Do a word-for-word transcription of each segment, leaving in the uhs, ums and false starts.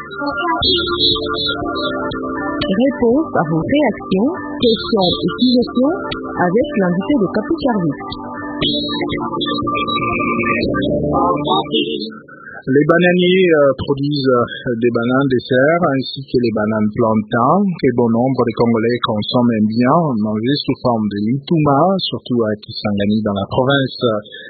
Réponse à vos réactions, questions et suggestions avec l'invité de Capi Service. Les bananiers euh, produisent euh, des bananes desserts ainsi que les bananes plantains que bon nombre de Congolais consomment et bien manger sous forme de lituma, surtout à Kisangani dans la province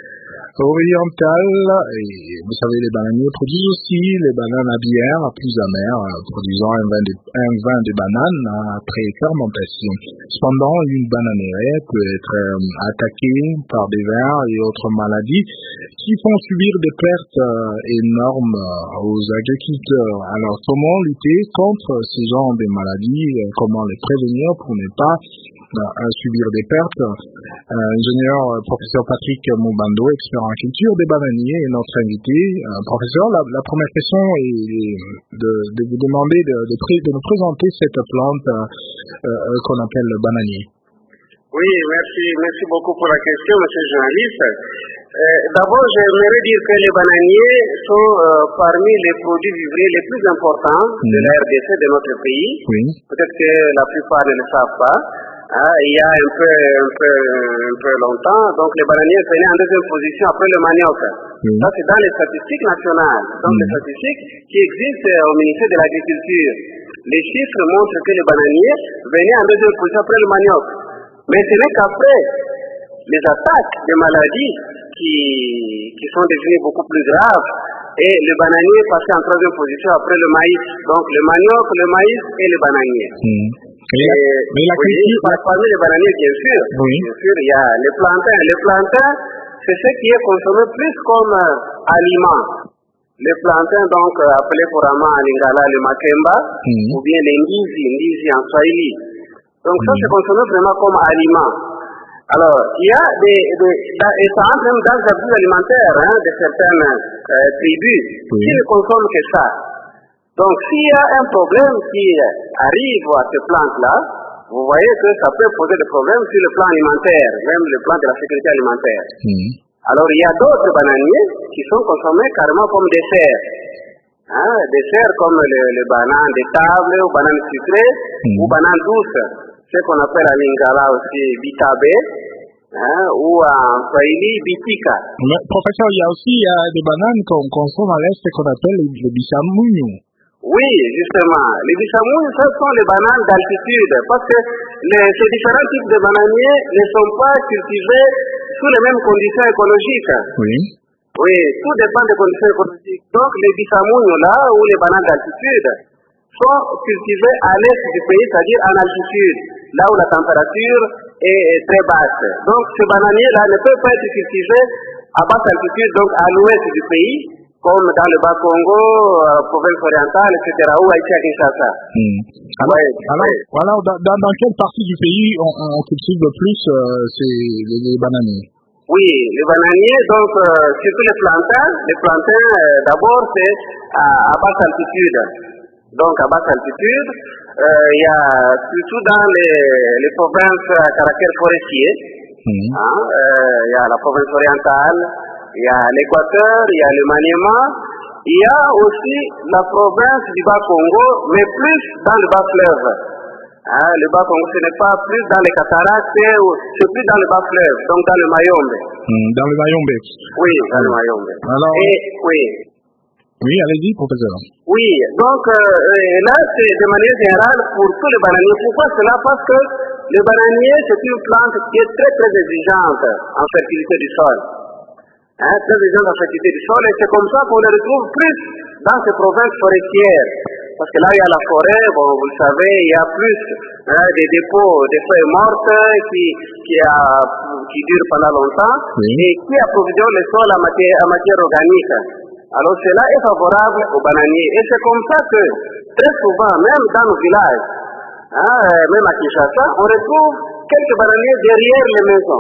orientale. Et vous savez, les bananiers produisent aussi les bananes à bière plus amères, euh, produisant un vin, de, un vin de banane après fermentation. Cependant, une bananeraie peut être euh, attaquée par des vers et autres maladies qui font subir des pertes euh, énormes euh, aux agriculteurs. Alors, comment lutter contre ce genre de maladies, euh, comment les prévenir pour ne pas euh, subir des pertes? euh, Ingénieur euh, professeur Patrick Moubando, expert en culture des bananiers, est notre invité. Euh, professeur, la, la première question est de, de vous demander de, de, pré, de nous présenter cette plante euh, euh, qu'on appelle le bananier. Oui, merci, merci beaucoup pour la question, monsieur le journaliste. Euh, D'abord, j'aimerais dire que les bananiers sont euh, parmi les produits vivriers les plus importants mmh. de la R D C de notre pays. Oui. Peut-être que la plupart ne le savent pas. Hein, il y a un peu, un peu, un peu longtemps, donc les bananiers venaient en deuxième position après le manioc. Mmh. Ça, c'est dans les statistiques nationales, donc mmh. les statistiques qui existent au ministère de l'Agriculture. Les chiffres montrent que les bananiers venaient en deuxième position après le manioc. Mais ce n'est qu'après les attaques des maladies qui, qui sont devenues beaucoup plus graves et le bananier est passé en troisième position après le maïs. Donc le manioc, le maïs et le bananier. Mmh. Et, et mais la oui, critique... parmi les bananiers, bien sûr, oui. bien sûr, il y a les plantains. Les plantains, c'est ce qui est consommé plus comme euh, aliment. Les plantains, donc, euh, appelés couramment en lingala le makemba, mmh. ou bien les ndizi, ndizi en swahili. Donc ça, c'est consommé vraiment comme aliment. Alors, il y a des... des et ça entre même dans les habitudes alimentaires hein, de certaines euh, tribus oui. qui ne consomment que ça. Donc, s'il y a un problème qui arrive à ces plantes-là, vous voyez que ça peut poser des problèmes sur le plan alimentaire, même le plan de la sécurité alimentaire. Mmh. Alors, il y a d'autres bananiers qui sont consommés carrément comme desserts. Hein, desserts comme les le bananes de table, ou bananes sucrées, mmh. ou bananes douces. Ce qu'on appelle à lingala aussi bitabé, hein, ou en swahili bitika. Mais, professeur, il y a aussi il y a des bananes qu'on consomme à l'Est qu'on appelle les bisamouniou. Oui, justement. Les bisamouniou, ce sont les bananes d'altitude, parce que les, ces différents types de bananiers ne sont pas cultivés sous les mêmes conditions écologiques. Oui. Oui, tout dépend des conditions écologiques. Donc, les bisamouniou là, ou les bananes d'altitude, sont cultivés à l'est du pays, c'est-à-dire en altitude, là où la température est très basse. Donc, ce bananier-là ne peut pas être cultivé à basse altitude, donc à l'ouest du pays, comme dans le Bas-Congo, euh, province orientale, et cetera, ou Haïti à Kinshasa. Mmh. Alors, ouais, alors, ouais. alors dans, dans, dans quelle partie du pays on, on cultive le plus euh, ces, les, les bananiers? Oui, les bananiers, donc, euh, surtout les plantains. Les plantains, euh, d'abord, c'est à, à basse altitude. Donc, à basse altitude, il euh, y a surtout dans les, les provinces à caractère forestier, il mmh. hein, euh, y a la province orientale, il y a l'Équateur, il y a le Maniema, il y a aussi la province du Bas-Congo, mais plus dans le Bas-Fleuve. Hein, le Bas-Congo, ce n'est pas plus dans les cataractes, c'est plus dans le Bas-Fleuve, donc dans le Mayombe. Mmh, dans le Mayombe. Oui, dans le Mayombe. Alors... Et, oui. Oui, allez-y, professeur. Oui, donc euh, là, c'est de manière générale pour tous les bananiers. Pourquoi cela? Parce que le bananier, c'est une plante qui est très très exigeante en fertilité du sol. Hein, très exigeante en fertilité du sol, et c'est comme ça qu'on les retrouve plus dans ces provinces forestières. Parce que là, il y a la forêt, bon, vous le savez, il y a plus hein, des dépôts, des feuilles mortes qui, qui, a, qui durent pendant longtemps, oui. et qui approvisionnent le sol en matière, en matière organique. Alors cela est favorable aux bananiers. Et c'est comme ça que, très souvent, même dans nos villages, hein, même à Kinshasa, on retrouve quelques bananiers derrière les maisons.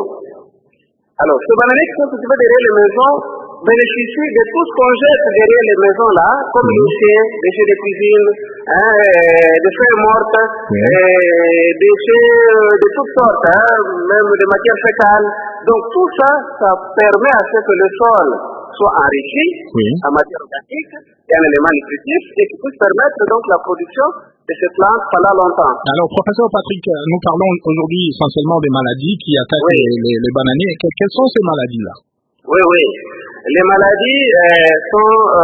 Alors, ces bananiers qui sont cultivés derrière les maisons bénéficient de tout ce qu'on jette derrière les maisons là, comme des déchets, déchets de cuisine, hein, des feuilles mortes, oui. et déchets de toutes sortes, hein, même de matières fécales. Donc tout ça, ça permet à ce que le sol soit enrichi oui. en matière organique et en éléments nutritifs et qui puisse permettre donc la production de ces plantes pendant longtemps. Alors, professeur Patrick, nous parlons aujourd'hui essentiellement des maladies qui attaquent oui. les, les, les bananiers. Quelles sont ces maladies-là? Oui, oui. Les maladies euh, sont euh,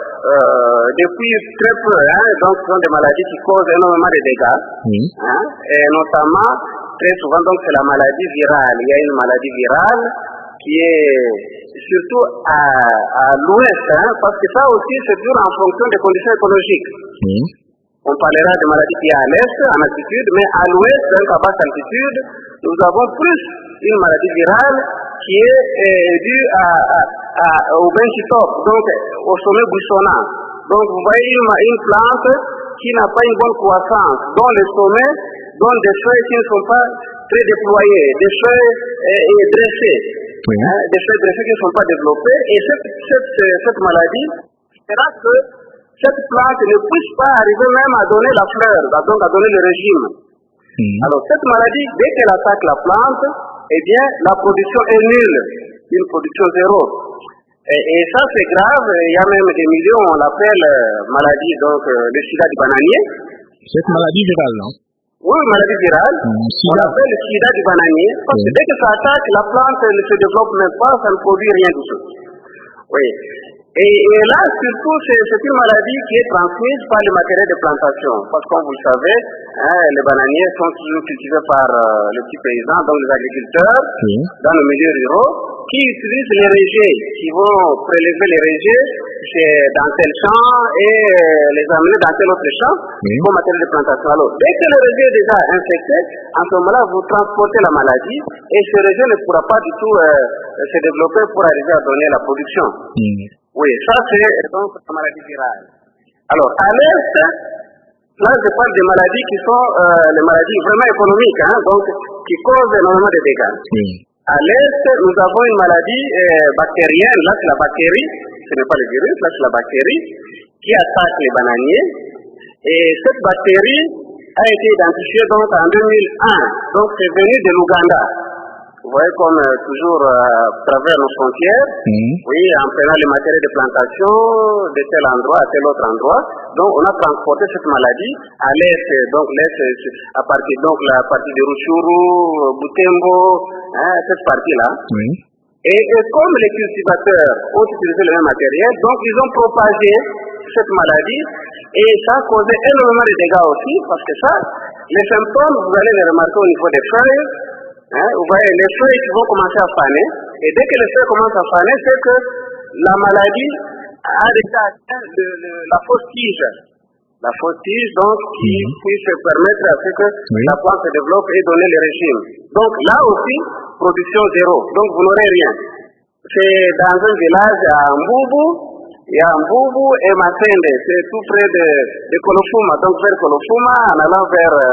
euh, depuis très peu, hein, donc ce sont des maladies qui causent énormément de dégâts, oui. hein, et notamment très souvent donc c'est la maladie virale. Il y a une maladie virale qui est surtout à, à l'ouest, hein, parce que ça aussi c'est dur en fonction des conditions écologiques. Oui. On parlera de maladies qui est à l'est, en altitude, mais à l'ouest, donc à basse altitude, nous avons plus une maladie virale qui est euh, due à, à, à, au benchitop, donc au sommet buissonnant. Donc vous voyez une, une plante qui n'a pas une bonne croissance, dont le sommet donne des feuilles qui ne sont pas très déployées, des feuilles euh, dressées, oui. hein, des feuilles dressées qui ne sont pas développées. Et cette, cette, cette maladie fera que cette plante ne puisse pas arriver même à donner la fleur, donc à donner le régime. Mmh. Alors cette maladie, dès qu'elle attaque la plante, eh bien la production est nulle, une production zéro. Et, et ça c'est grave, il y a même des millions, on l'appelle euh, maladie, donc euh, le sida du bananier. Cette maladie virale, non? Oui, maladie virale, mmh, on l'appelle le sida du bananier, parce que mmh. dès que ça attaque, la plante ne se développe même pas, ça ne produit rien du tout. Oui. Et, et là, surtout, c'est, c'est une maladie qui est transmise par le matériel de plantation. Parce que, comme vous le savez, hein, les bananiers sont toujours cultivés par euh, les petits paysans, donc les agriculteurs, oui. dans le milieu rural, qui utilisent les rejets, qui vont prélever les rejets chez, dans tel champ et les amener dans tel autre champ oui. comme matériel de plantation. Alors, dès que le rejet est déjà infecté, en ce moment-là, vous transportez la maladie et ce rejet ne pourra pas du tout euh, se développer pour arriver à donner la production. Oui. Oui, ça c'est donc la maladie virale. Alors, à l'est, là je parle des maladies qui sont euh, les maladies vraiment économiques, hein, donc qui causent énormément de dégâts. Oui. À l'est, nous avons une maladie euh, bactérienne, là c'est la bactérie, ce n'est pas le virus, là c'est la bactérie, qui attaque les bananiers. Et cette bactérie a été identifiée donc en deux mille un, donc c'est venu de l'Ouganda. Vous voyez comme euh, toujours à euh, travers nos frontières, mmh. oui, en prenant les matériels de plantation de tel endroit à tel autre endroit. Donc on a transporté cette maladie à l'est, donc l'est à partir donc la partie de Rutshuru, Butembo, hein, cette partie-là. Oui. Et, et comme les cultivateurs ont utilisé le même matériel, donc ils ont propagé cette maladie et ça a causé énormément de dégâts aussi, parce que ça, les symptômes, vous allez les remarquer au niveau des feuilles. Hein, vous voyez, les feuilles qui vont commencer à faner, et dès que les feuilles commencent à faner, c'est que la maladie a déjà atteint le, le, la fausse tige. La fausse tige, donc, qui mmh. puisse permettre à ce que oui. la plante se développe et donner le régime. Donc, là aussi, production zéro. Donc, vous n'aurez rien. C'est dans un village à Mbubu, il y a Mbubu et Masende, c'est tout près de, de Kolofuma, donc vers Kolofuma, en allant vers, euh,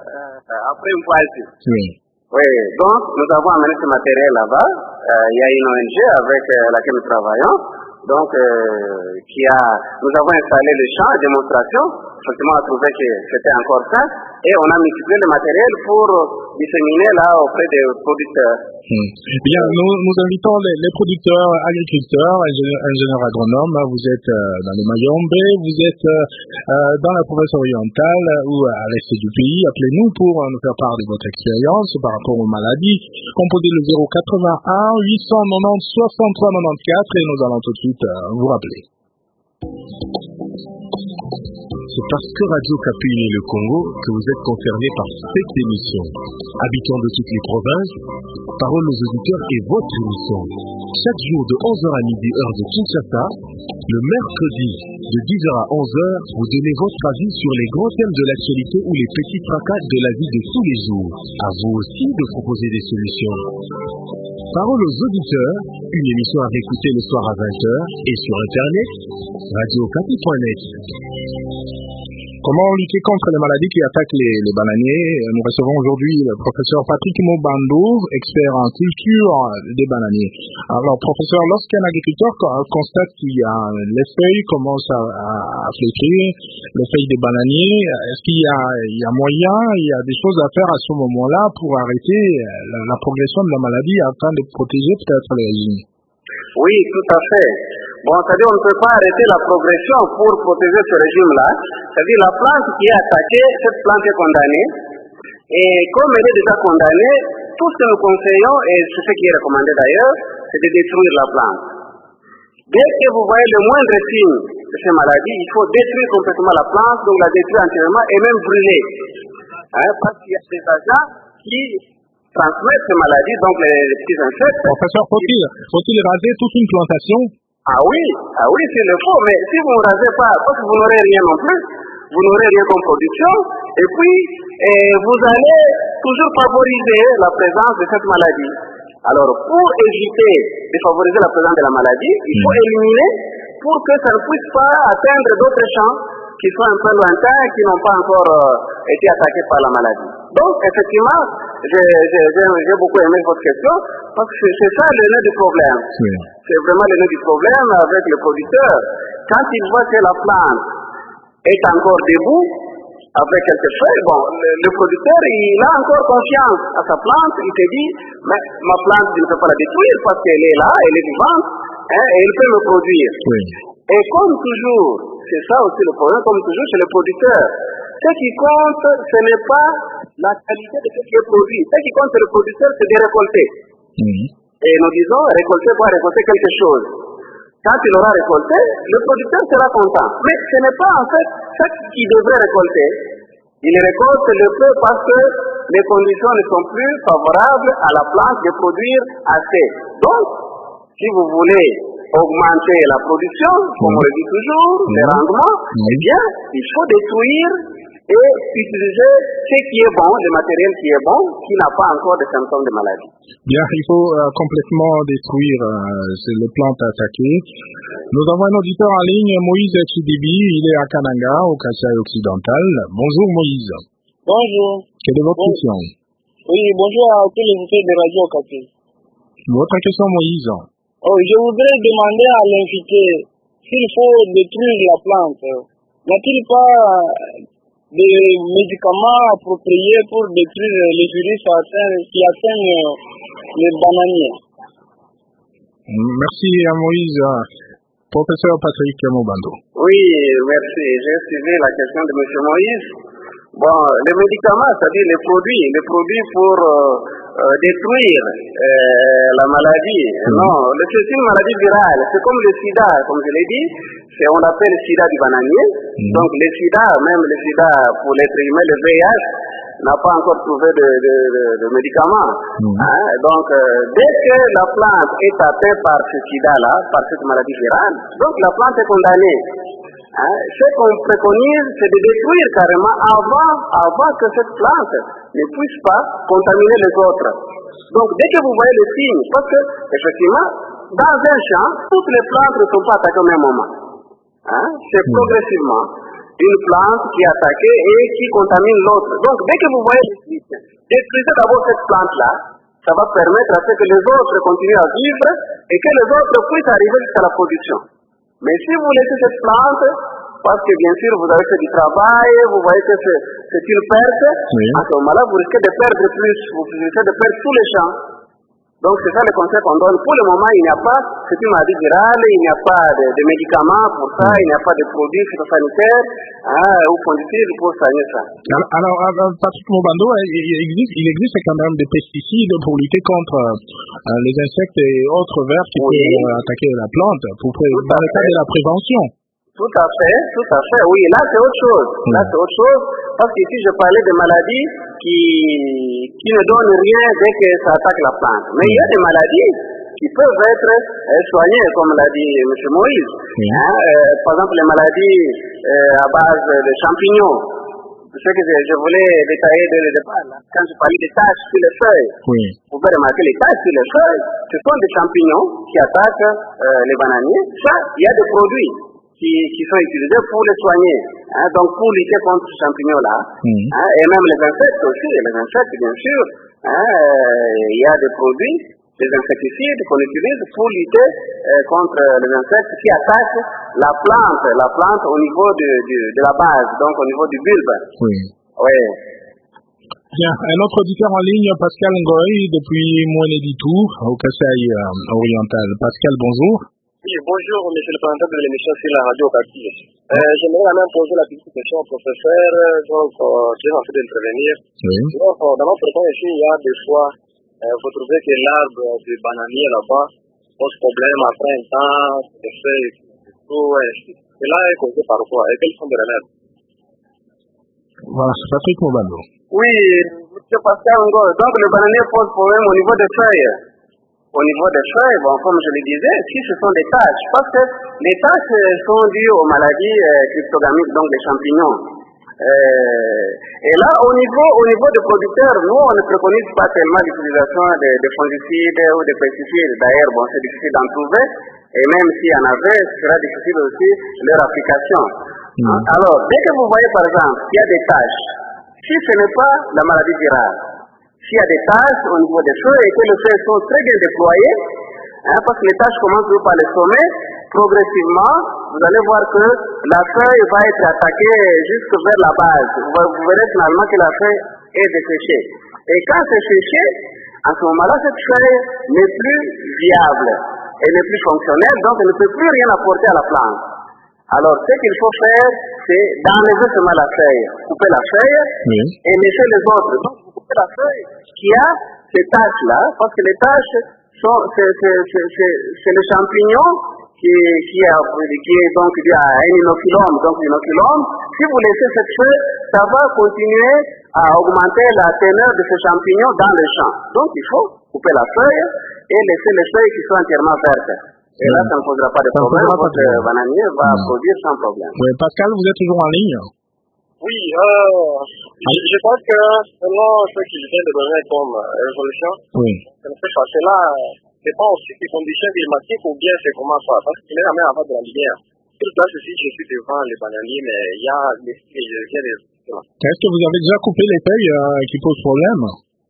euh, après Mpoalti. Oui. Oui, donc nous avons amené ce matériel là-bas. Euh, il y a une O N G avec euh, laquelle nous travaillons, donc euh, qui a, nous avons installé le champ de démonstration. Effectivement, on a trouvé que c'était encore ça, et on a multiplié le matériel pour disséminer là auprès des producteurs. Hmm. Bien, nous, nous invitons les, les producteurs, agriculteurs, ingénieurs, ingénieurs agronomes. Vous êtes euh, dans le Mayombe, vous êtes euh, dans la province orientale ou à l'est du pays. Appelez-nous pour euh, nous faire part de votre expérience par rapport aux maladies. Composez le zéro quatre-vingt-un huit cent quatre-vingt-dix soixante-trois quatre-vingt-quatorze et nous allons tout de suite euh, vous rappeler. C'est parce que Radio Kapi unit le Congo que vous êtes concernés par cette émission. Habitants de toutes les provinces, parole aux auditeurs et votre émission. Chaque jour de onze heures à midi, heure de Kinshasa, le mercredi de dix heures à onze heures, vous donnez votre avis sur les grands thèmes de l'actualité ou les petits tracas de la vie de tous les jours. À vous aussi de proposer des solutions. Parole aux auditeurs, une émission à réécouter le soir à vingt heures et sur internet, radio kapi point net. Comment lutter contre les maladies qui attaquent les, les bananiers? Nous recevons aujourd'hui le professeur Patrick Mobando, expert en culture des bananiers. Alors, professeur, lorsqu'un agriculteur constate qu'il y a les feuilles commencent à, à, à flétrir, les feuilles des bananiers, est-ce qu'il y a, il y a moyen, il y a des choses à faire à ce moment-là pour arrêter la, la progression de la maladie afin de protéger peut-être les régimes? Oui, tout à fait. Bon, c'est-à-dire on ne peut pas arrêter la progression pour protéger ce régime-là. C'est-à-dire la plante qui est attaquée, cette plante est condamnée. Et comme elle est déjà condamnée, tout ce que nous conseillons, et c'est ce qui est recommandé d'ailleurs, c'est de détruire la plante. Dès que vous voyez le moindre signe de ces maladies, il faut détruire complètement la plante, donc la détruire entièrement et même brûler. Hein, parce qu'il y a des agents qui transmettent ces maladies, donc les, les petits insectes. Professeur, faut-il, faut-il raser toute une plantation? Ah oui, ah oui, s'il le faut, mais si vous ne rasez pas, parce que vous n'aurez rien non plus, vous n'aurez rien comme production, et puis et vous allez toujours favoriser la présence de cette maladie. Alors, pour éviter de favoriser la présence de la maladie, il faut éliminer pour que ça ne puisse pas atteindre d'autres champs qui sont un peu lointains, qui n'ont pas encore euh, été attaqués par la maladie. Donc, effectivement, j'ai, j'ai, j'ai beaucoup aimé votre question, parce que c'est, c'est ça le nœud du problème. Oui. C'est vraiment le nœud du problème avec le producteur. Quand il voit que la plante est encore debout, avec quelques feuilles, bon, le, le producteur, il a encore confiance à sa plante, il te dit, mais ma plante, je ne peux pas la détruire parce qu'elle est là, elle est vivante, hein, et elle peut me produire. Oui. Et comme toujours, c'est ça aussi le problème, comme toujours chez le producteur, ce qui compte, ce n'est pas la qualité de ce qui est produit. Ce qui compte chez le producteur, c'est de récolter. Mm-hmm. Et nous disons, récolter pour récolter quelque chose. Quand il aura récolté, le producteur sera content. Mais ce n'est pas en fait ce qu'il devrait récolter. Il récolte le peu parce que les conditions ne sont plus favorables à la plante de produire assez. Donc, si vous voulez augmenter la production, comme on le dit toujours, mmh. les rendements, mmh. eh bien, il faut détruire et utiliser ce qui est bon, le matériel qui est bon, qui n'a pas encore de symptômes de maladie. Bien, il faut euh, complètement détruire euh, les plantes attaquées. Nous avons un auditeur en ligne, Moïse Chidibi, il est à Kananga, au Kasaï occidental. Bonjour Moïse. Bonjour. Quelle est votre bon. question? Oui, bonjour à tous les invités de Radio Okapi. Votre question Moïse? Oh, je voudrais demander à l'invité s'il faut détruire la plante. N'a-t-il pas des médicaments appropriés pour détruire les virus qui atteignent les bananiers? Merci à Moïse. Professeur Patrick Mobando. Oui, merci. J'ai suivi la question de M. Moïse. Bon, les médicaments, c'est-à-dire les produits, les produits pour euh, euh, détruire euh, la maladie. Mmh. Non, c'est une maladie virale. C'est comme le sida, comme je l'ai dit. C'est, on l'appelle le sida du bananier. Mmh. Donc le sida, même le sida pour l'être humain, le V I H, n'a pas encore trouvé de, de, de, de médicaments. Mmh. Hein? Donc, euh, dès que la plante est atteinte par ce sida-là, par cette maladie virale, donc la plante est condamnée. Hein? Ce qu'on préconise, c'est de détruire carrément avant, avant que cette plante ne puisse pas contaminer les autres. Donc, dès que vous voyez les signes, parce que, effectivement, dans un champ, toutes les plantes ne sont pas attaquées au même moment. Hein? C'est mmh. progressivement une plante qui est attaquée et qui contamine l'autre. Donc, dès que vous voyez les signes, détruisez d'abord cette plante-là. Ça va permettre à ce que les autres continuent à vivre et que les autres puissent arriver jusqu'à la production. Mais si vous laissez cette plante, parce que bien sûr vous avez fait du travail, vous voyez que c'est, c'est une perte, oui. à ce moment-là vous risquez de perdre plus, vous risquez de perdre tous les champs. Donc c'est ça le conseil qu'on donne. Pour le moment, il n'y a pas, c'est une maladie virale, il n'y a pas de, de médicaments pour ça, il n'y a pas de produits phytosanitaires hein, ou fongicides pour soigner ça. Alors, alors Patrick Mobando, il existe, il existe quand même des pesticides pour lutter contre euh, les insectes et autres vers qui oui. peuvent euh, attaquer la plante, pour, dans le cadre de la prévention. Tout à fait, tout à fait, oui, là c'est autre chose, mmh. là c'est autre chose, parce qu'ici je parlais de maladies qui, qui ne donnent rien dès que ça attaque la plante. Mais mmh. il y a des maladies qui peuvent être euh, soignées, comme l'a dit M. Moïse. Mmh. Hein, euh, par exemple, les maladies euh, à base de champignons. Ce que je, je voulais détailler dès le départ, là, quand je parlais des taches sur les feuilles. Oui. Vous pouvez remarquer les taches sur les feuilles, ce sont des champignons qui attaquent euh, les bananiers. Ça, il y a des produits. Qui, qui sont utilisés pour les soigner, hein, donc pour lutter contre ces champignons-là, mmh. hein, et même les insectes aussi, les insectes bien sûr, hein, euh, il y a des produits, des insecticides qu'on utilise pour lutter euh, contre les insectes qui attaquent la plante, la plante au niveau de, de, de la base, donc au niveau du bulbe. Oui. Oui. Bien, un autre auditeur en ligne, Pascal Ngoy, depuis Moueneditou, au Kasaï euh, oriental. Pascal, bonjour. Oui, bonjour, monsieur le président de l'émission sur la radio Okapi. Euh, J'aimerais quand même poser la petite question au professeur, donc, euh, qui est en train d'intervenir. Oui. Donc, euh, dans notre temps ici, il y a des fois, euh, vous trouvez que l'arbre du bananier là-bas pose problème après un temps, les feuilles, tout, et cela est causé par quoi? Et quels sont les remèdes? Voilà, c'est Patrick Mobando. Oui, monsieur Pascal Ngo, donc le bananier pose problème au niveau des feuilles. Au niveau des feuilles, bon, comme je le disais, si ce sont des taches, parce que les taches sont dues aux maladies euh, cryptogamiques, donc des champignons. Euh, et là, au niveau, au niveau des producteurs, nous, on ne préconise pas tellement l'utilisation des, des fongicides ou des pesticides. D'ailleurs, bon, c'est difficile d'en trouver. Et même s'il y en avait, ce sera difficile aussi leur application. Mmh. Hein? Alors, dès que vous voyez, par exemple, qu'il y a des taches, si ce n'est pas la maladie virale, s'il y a des taches au niveau des feuilles et que les feuilles sont très bien déployées, hein, parce que les taches commencent par les sommets, progressivement, vous allez voir que la feuille va être attaquée jusque vers la base. Vous, vous verrez finalement que la feuille est desséchée. Et quand c'est séché, à ce moment-là, cette feuille n'est plus viable, elle n'est plus fonctionnelle, donc elle ne peut plus rien apporter à la plante. Alors, ce qu'il faut faire, c'est d'enlever seulement la feuille, couper la feuille oui. et laisser les autres. Donc, vous coupez la feuille qui a ces taches-là, parce que les taches, sont, c'est, c'est, c'est, c'est, c'est le champignon qui, qui, a, qui est donc dû à un inoculum, donc l'inoculum. Si vous laissez cette feuille, ça va continuer à augmenter la teneur de ce champignon dans le champ. Donc, il faut couper la feuille et laisser les feuilles qui sont entièrement vertes. Et là, ça ne posera pas de problème, votre bananier va mmh. produire sans problème. Oui, Pascal, vous êtes toujours en ligne? Oui, euh, je, je pense que selon ce qu'il vient de donner comme résolution, oui. c'est parce que là, c'est pas aussi des conditions climatiques ou bien c'est comment ça, parce qu'il est la même avant de la lumière. Sur place ici, je suis devant les bananiers, mais il y a des il y a des Est-ce que vous avez déjà coupé les feuilles euh, qui posent problème?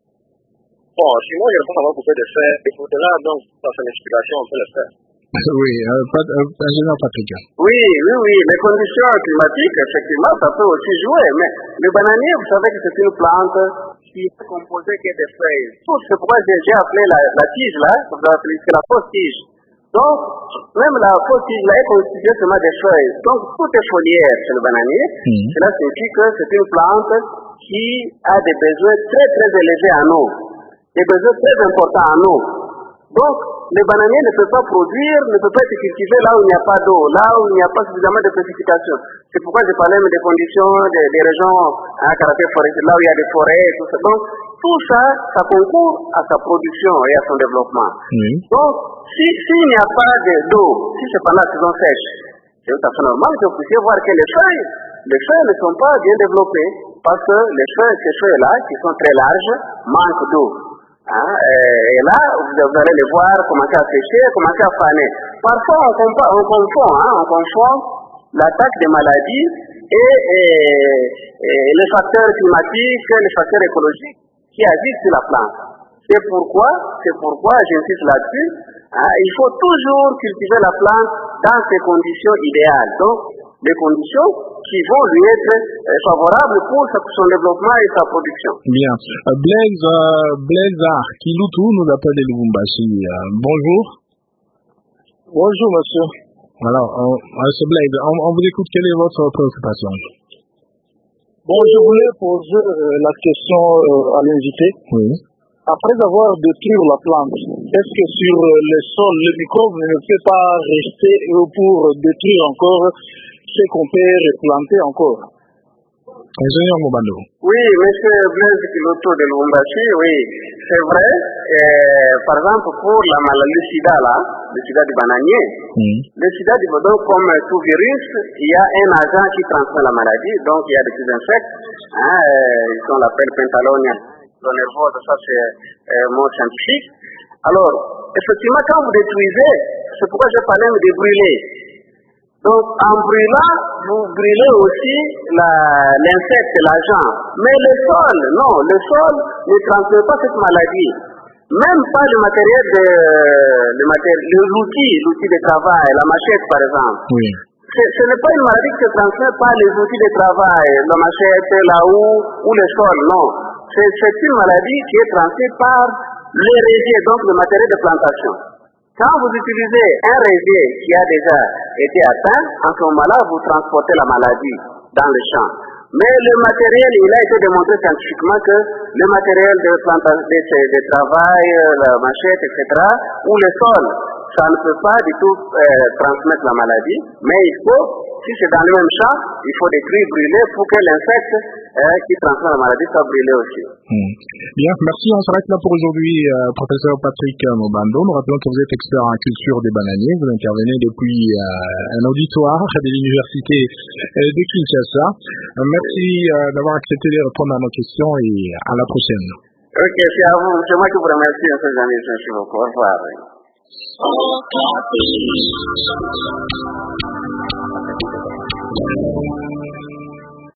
Bon, sinon, il n'y a pas vraiment coupé de feuilles. Et pour cela, donc, ça c'est une explication, on peut le faire. Oui, euh, pas, euh, ingénieur Patrick. Oui, oui, oui. Les conditions climatiques, effectivement, ça peut aussi jouer. Mais le bananier, vous savez que c'est une plante qui est composée que des feuilles. C'est pourquoi j'ai appelé la, la tige, là, c'est la fausse tige. Donc, même la fausse tige, là, est constituée seulement des feuilles. Donc, tout est foliaire chez le bananier. Mmh. Cela signifie que c'est une plante qui a des besoins très, très élevés en eau. Des besoins très importants en eau. Donc, le bananier ne peut pas produire, ne peut pas être cultivé là où il n'y a pas d'eau, là où il n'y a pas suffisamment de précipitation. C'est pourquoi je parlais des conditions, des, des régions à caractère forestier, là où il y a des forêts, tout ça. Donc, tout ça, ça concourt à sa production et à son développement. Mmh. Donc, si, s'il n'y a pas d'eau, si c'est pendant la saison sèche, c'est tout à fait normal que vous puissiez voir que les feuilles, les feuilles ne sont pas bien développées, parce que les feuilles, ces feuilles-là, qui sont très larges, manquent d'eau. Hein, et là, vous allez les voir commencer à sécher, commencer à faner. Parfois, on, compa- on confond, hein, on confond l'attaque des maladies et, et, et les facteurs climatiques, les facteurs écologiques qui agissent sur la plante. C'est pourquoi, c'est pourquoi j'insiste là-dessus, hein, il faut toujours cultiver la plante dans ses conditions idéales. Donc, les conditions qui vont lui être euh, favorables pour sa, son développement et sa production. Bien. Euh, Blaise, euh, Blaise Kiloutou nous appelle de Lubumbashi. Euh, bonjour. Bonjour, monsieur. Alors, euh, monsieur Blaise, on, on vous écoute. Quelle est votre préoccupation? Bon, je voulais poser euh, la question euh, à l'invité. Oui. Après avoir détruit la plante, est-ce que sur euh, le sol, le microbe ne peut pas rester pour détruire encore ce qu'on peut replanter encore? Ingénieur Mobando. Oui, monsieur Blaise Kiloutou de Lubumbashi, oui, c'est vrai. Euh, par exemple, pour la maladie, le sida, là, le sida du bananier, mm. le sida du bananier, comme tout virus, il y a un agent qui transmet la maladie, donc il y a des petits insectes, hein, euh, qu'on appelle Pentalonia nervose, ça c'est euh, mot scientifique. Alors, effectivement, quand vous détruisez, c'est pourquoi je parlais de brûler. Donc, en brûlant, vous brûlez aussi la, l'insecte, l'agent. Mais le sol, non, le sol ne transmet pas cette maladie. Même pas le matériel de, le matériel, l'outil, l'outil de travail, la machette par exemple. Oui. Ce, ce n'est pas une maladie qui se transmet par les outils de travail, la machette, la houe ou le sol, non. c'est une maladie qui est transmise par le résier, donc le matériel de plantation. Quand vous utilisez un résier qui a déjà été atteint, en ce moment-là, vous transportez la maladie dans le champ. Mais le matériel, il a été démontré scientifiquement que le matériel de, plantation, de, de travail, la machette, et cetera, ou le sol, ça ne peut pas du tout euh, transmettre la maladie, mais il faut, si c'est dans le même champ, il faut détruire, brûler pour que l'insecte euh, qui transmet la maladie soit brûlé aussi. Hmm. Bien, merci. On s'arrête là pour aujourd'hui, euh, professeur Patrick Mobando. Nous rappelons que vous êtes expert en culture des bananiers. Vous intervenez depuis euh, un auditoire de l'université euh, de Kinshasa. Euh, merci euh, d'avoir accepté de répondre à nos questions et à la prochaine. Ok, c'est à vous. C'est moi qui vous remercie, M. Jean-Michel. Merci beaucoup. Au revoir. Oh,